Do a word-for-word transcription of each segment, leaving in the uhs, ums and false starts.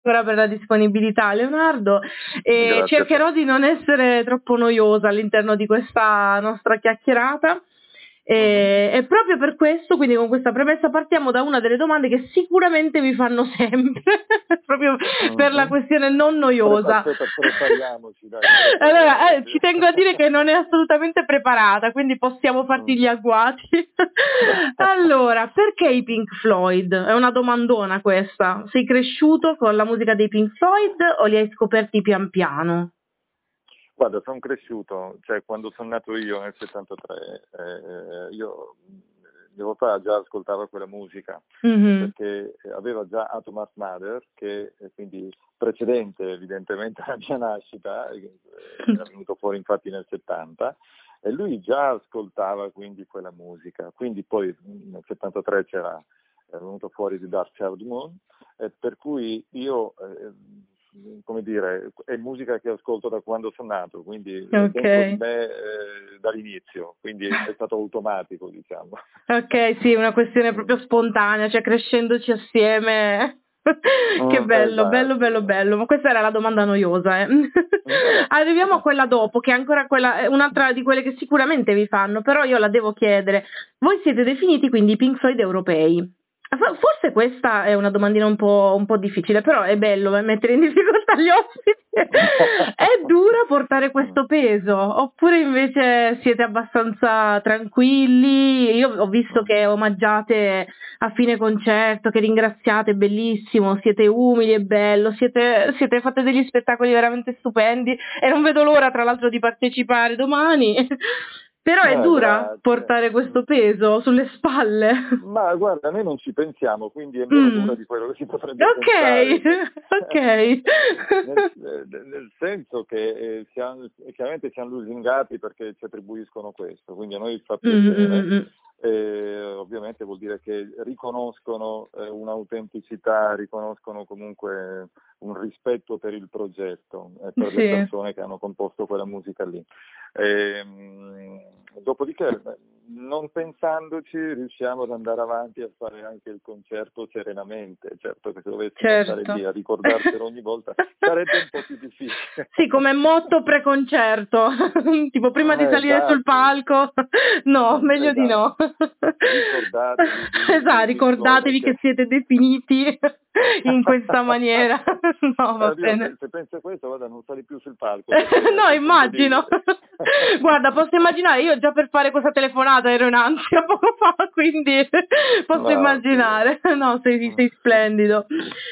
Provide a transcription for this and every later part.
ancora per la disponibilità, Leonardo, e cercherò di non essere troppo noiosa all'interno di questa nostra chiacchierata. E, e proprio per questo, quindi con questa premessa, partiamo da una delle domande che sicuramente vi fanno sempre, proprio uh-huh. per la questione non noiosa. Aspetta, prepariamoci, dai, prepariamoci. Allora, eh, ci tengo a dire che non è assolutamente preparata, quindi possiamo farti gli agguati. Allora, perché i Pink Floyd? È una domandona questa. Sei cresciuto con la musica dei Pink Floyd o li hai scoperti pian piano? Guarda, sono cresciuto, cioè quando sono nato io nel settantatré, eh, io mio papà già ascoltava quella musica, mm-hmm. perché aveva già Atom Heart Mother, che è quindi precedente evidentemente alla mia nascita, era venuto fuori infatti nel settanta, e lui già ascoltava quindi quella musica, quindi poi nel settantatré c'era è venuto fuori The Dark Side of the Moon, eh, per cui io... Eh, come dire, è musica che ascolto da quando sono nato, quindi okay. è dentro di me eh, dall'inizio, quindi è stato automatico, diciamo. Ok, sì, una questione proprio spontanea, cioè crescendoci assieme. Che bello, esatto. bello, bello, bello. Ma questa era la domanda noiosa, eh. Arriviamo a quella dopo, che è ancora quella, un'altra di quelle che sicuramente vi fanno, però io la devo chiedere. Voi siete definiti quindi i Pink Floyd europei. Forse questa è una domandina un po', un po' difficile, però è bello mettere in difficoltà gli ospiti. È dura portare questo peso? Oppure invece siete abbastanza tranquilli? Io ho visto che omaggiate a fine concerto, che ringraziate, bellissimo, siete umili, è bello, siete, siete fate degli spettacoli veramente stupendi e non vedo l'ora tra l'altro di partecipare domani. Però è eh, dura grazie. portare questo peso sulle spalle. Ma guarda, noi non ci pensiamo, quindi è meno mm. dura di quello che si potrebbe okay. pensare. Ok, nel, nel senso che eh, siamo, chiaramente siamo lusingati perché ci attribuiscono questo, quindi a noi fa piacere. Mm-hmm. E ovviamente vuol dire che riconoscono eh, un'autenticità, riconoscono comunque un rispetto per il progetto e per sì. le persone che hanno composto quella musica lì. E, dopodiché, non pensandoci, riusciamo ad andare avanti a fare anche il concerto serenamente. Certo che se dovessimo certo. stare lì a ricordarselo ogni volta sarebbe un po' più difficile. Sì, come motto preconcerto, tipo prima di salire esatto. sul palco, no, meglio esatto. di no. Ricordatevi, di, esatto, ricordatevi che... che siete definiti in questa maniera. No, va Dio, bene. Se, se pensi a questo, guarda, non sali più sul palco. No, immagino. Guarda, posso immaginare, io già per fare questa telefonata ero in ansia poco fa, quindi posso no, immaginare. Sì. No, sei, sei splendido.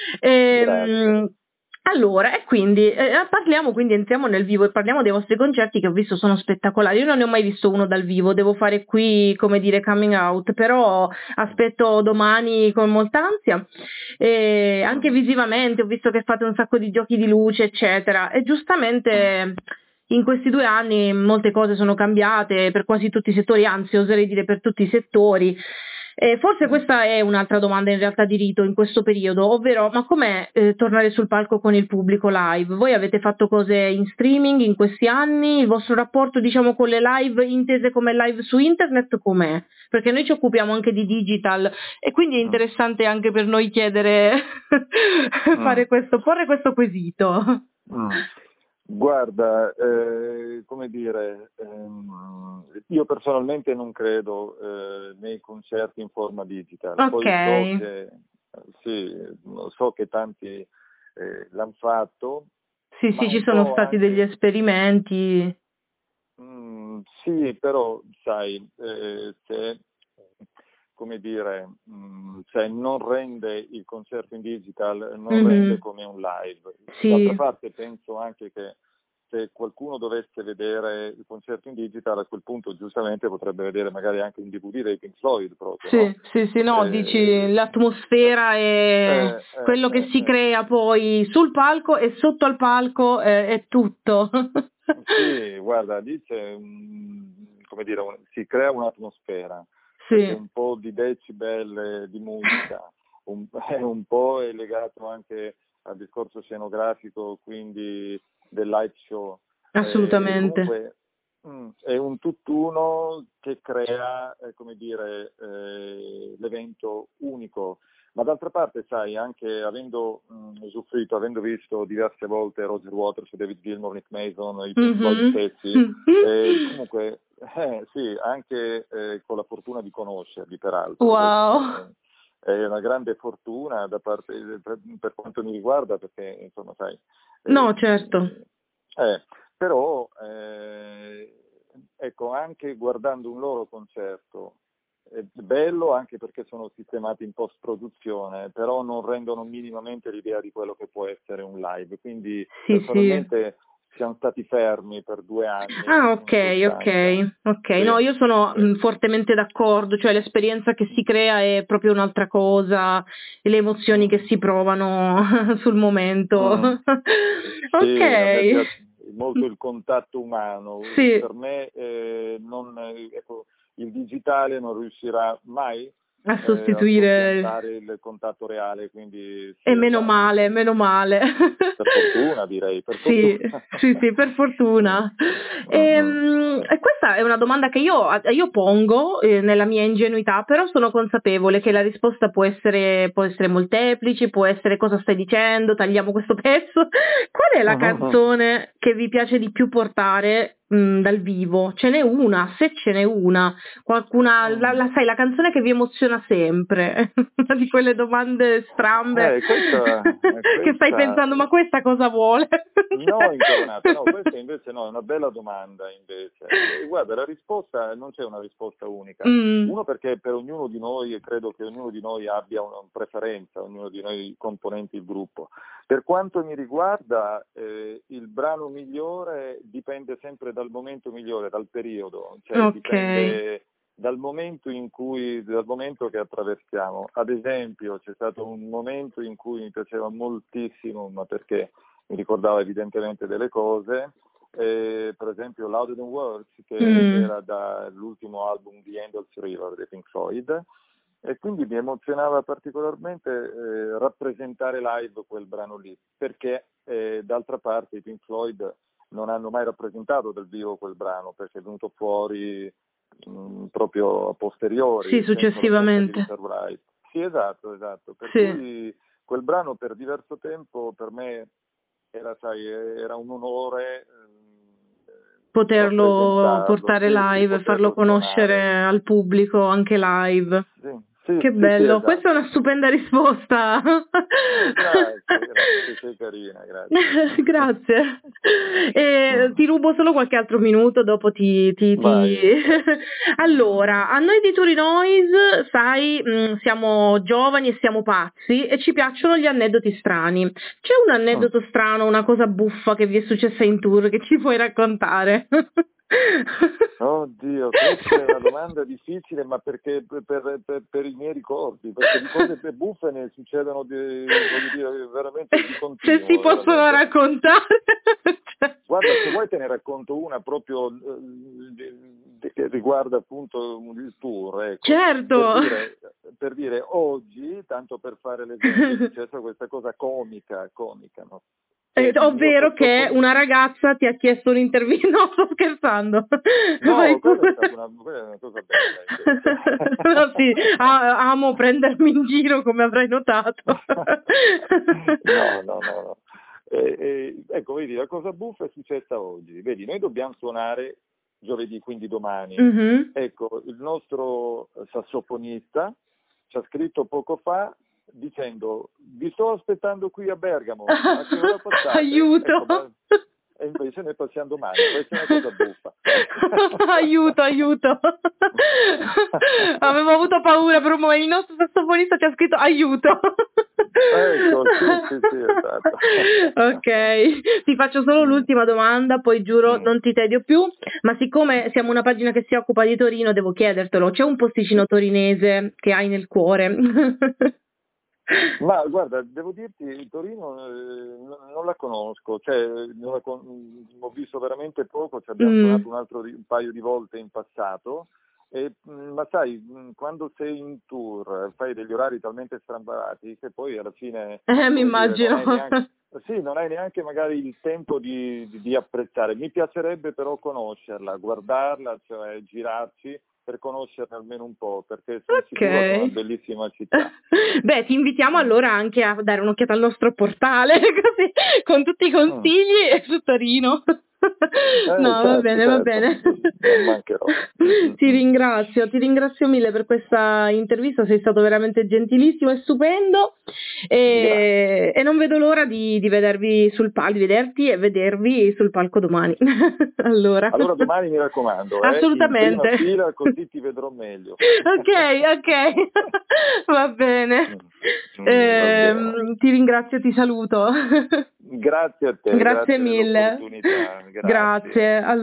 Ehm, allora, e quindi eh, parliamo, quindi entriamo nel vivo e parliamo dei vostri concerti che ho visto sono spettacolari. Io non ne ho mai visto uno dal vivo, devo fare qui, come dire, coming out, però aspetto domani con molta ansia. E anche visivamente ho visto che fate un sacco di giochi di luce, eccetera. E giustamente in questi due anni molte cose sono cambiate per quasi tutti i settori, anzi oserei dire per tutti i settori. Eh, forse questa è un'altra domanda in realtà di rito in questo periodo, ovvero ma com'è eh, tornare sul palco con il pubblico live? Voi avete fatto cose in streaming in questi anni? Il vostro rapporto diciamo con le live intese come live su internet com'è? Perché noi ci occupiamo anche di digital e quindi è interessante anche per noi chiedere, fare questo, porre questo quesito. Mm. Guarda, eh, come dire, ehm, io personalmente non credo eh, nei concerti in forma digital. Okay. Poi so che, sì, so che tanti eh, l'hanno fatto. Sì, sì, ci sono stati anche... degli esperimenti. Mm, sì, però sai, eh, se, come dire, mh, cioè non rende il concerto in digital, non mm-hmm. rende come un live. Sì. D'altra parte penso anche che se qualcuno dovesse vedere il concerto in digital, a quel punto giustamente potrebbe vedere magari anche un D V D dei Pink Floyd proprio. Sì, no? sì, sì, no, eh, dici l'atmosfera e eh, quello eh, che eh, si eh. crea poi sul palco e sotto al palco eh, è tutto. Sì, guarda, lì c'è, un, come dire, un, si crea un'atmosfera. Sì. C'è un po' di decibel di musica, un, un po' è legato anche al discorso scenografico, quindi del live show. Assolutamente. Eh, comunque mh, è un tutt'uno che crea, eh, come dire, eh, l'evento unico, Ma d'altra parte, sai, anche avendo mh, usufruito, avendo visto diverse volte Roger Waters, David Gilmour, Nick Mason, i Pink Floyd Mhm. stessi, eh, comunque, eh, sì, anche eh, con la fortuna di conoscerli, peraltro. Wow. Perché, è una grande fortuna da parte, per, per quanto mi riguarda, perché, insomma, sai... Eh, No, certo. Eh, però, eh, ecco, anche guardando un loro concerto, è bello anche perché sono sistemati in post-produzione, però non rendono minimamente l'idea di quello che può essere un live. Quindi, Sì, personalmente, sì. siamo stati fermi per due anni. Ah, In ok, ok, ok. Sì, No, io sono sì. mh, fortemente d'accordo, cioè l'esperienza che si crea è proprio un'altra cosa, e le emozioni Mm. che si provano sul momento. Mm. Sì, a me Ok. piace molto il contatto umano. Sì. Per me eh, non, ecco, il digitale non riuscirà mai A eh, a sostituire. soppiantare il contatto reale, quindi sì, E meno esatto. male, meno male. Per fortuna, direi, per Sì, fortuna. sì, sì, per fortuna. Mm, mm, mm. Ehm, E, questa è una domanda che io, io pongo eh, nella mia ingenuità, però sono consapevole che la risposta può essere, può essere molteplice, può essere cosa stai dicendo, tagliamo questo pezzo. Qual è la canzone che vi piace di più portare mh, dal vivo? Ce n'è una, se ce n'è una, qualcuna, la, la sai, la canzone che vi emoziona sempre, una di quelle domande strambe Eh, questa, che stai questa pensando, ma questa cosa vuole? No, incoronata, no, questa invece no, è una bella domanda invece. E, guarda, la risposta, non c'è una risposta unica. Mm. Uno, perché per ognuno di noi, e credo che ognuno di noi abbia una preferenza, ognuno di noi componenti il gruppo. Per quanto mi riguarda, eh, il brano migliore dipende sempre dal momento migliore, dal periodo, cioè Ok. dipende dal momento in cui, dal momento che attraversiamo. Ad esempio, c'è stato un momento in cui mi piaceva moltissimo, ma perché mi ricordava evidentemente delle cose, eh, per esempio Louder Than Words, che Mm. era dall'ultimo album The Endless River dei Pink Floyd, e quindi mi emozionava particolarmente eh, rappresentare live quel brano lì, perché eh, d'altra parte i Pink Floyd non hanno mai rappresentato dal vivo quel brano, perché è venuto fuori mh, proprio a posteriori, Sì, senza l'assenza di successivamente. Richard Wright. Sì, esatto, esatto, per Sì. cui quel brano per diverso tempo per me era, sai, era un onore eh, Poterlo rappresentarlo, portare sì, sì, live e farlo poterlo conoscere suonare. al pubblico anche live. Sì, sì, Che sì, sì, bello, questa è esatto. una stupenda risposta. Eh, grazie, grazie, sei carina, grazie. Grazie. E Mm. ti rubo solo qualche altro minuto, dopo ti... ti, ti... Vai, vai. Allora, a noi di Turinoise, sai, mh, siamo giovani e siamo pazzi e ci piacciono gli aneddoti strani. C'è un Mm. aneddoto strano, una cosa buffa che vi è successa in tour che ci puoi raccontare? Oddio, questa è una domanda difficile, ma perché per, per, per, per i miei ricordi, perché di cose buffe ne succedono, di, voglio dire, veramente di Se si continuo, possono veramente. raccontare. Guarda, se vuoi te ne racconto una proprio eh, che riguarda appunto il tour, ecco. Certo. Per dire, per dire, oggi, tanto per fare l'esempio, è successa questa cosa comica, comica, no? Eh, Il mio ovvero che sassofonista... una ragazza ti ha chiesto un'intervista. No, sto scherzando. No, Vai quella è pure. stata una, quella è una cosa bella invece. No, sì, a- amo prendermi in giro, come avrai notato. No, no, no, no. Eh, eh, ecco, vedi, la cosa buffa è successa oggi. Vedi, noi dobbiamo suonare giovedì, quindi domani. Mhm. Ecco, il nostro sassofonista ci ha scritto poco fa dicendo: vi sto aspettando qui a Bergamo, a che ora passate? Aiuto. Ecco, ma... E invece noi passiamo domani, questa è una cosa buffa. Aiuto, aiuto. Avevo avuto paura per un momento, il nostro sassofonista ci ha scritto aiuto. Ecco, sì, sì, sì, esatto. Ok, ti faccio solo Mm. l'ultima domanda, poi giuro Mm. non ti tedio più, ma siccome siamo una pagina che si occupa di Torino, devo chiedertelo, c'è un posticino torinese che hai nel cuore? Ma guarda, devo dirti, Torino eh, non, non la conosco, cioè, non la con- ho visto veramente poco, ci abbiamo Mm. suonato un, altro, di- un paio di volte in passato, e, mh, ma sai, mh, quando sei in tour fai degli orari talmente strambarati che poi alla fine, Eh, mi come dire, non immagino. hai neanche, sì, non hai neanche magari il tempo di, di- di apprezzare. Mi piacerebbe però conoscerla, guardarla, cioè girarci. per conoscerne almeno un po', perché sono Ok. sicuro che è una bellissima città. Beh, ti invitiamo allora anche a dare un'occhiata al nostro portale, così, con tutti i consigli Mm. su Torino. Eh, No, certo, va bene, va certo, bene. non mancherò. Ti ringrazio, ti ringrazio mille per questa intervista, sei stato veramente gentilissimo e stupendo e, e non vedo l'ora di, di vedervi sul palco, di vederti e vedervi sul palco domani. Allora. Allora domani mi raccomando, eh, Assolutamente. in prima fila, così ti vedrò meglio. Ok, ok, va bene. Mm, Eh, va bene. ti ringrazio, ti saluto. Grazie a te, Grazie grazie mille. dell'opportunità. Grazie. Grazie.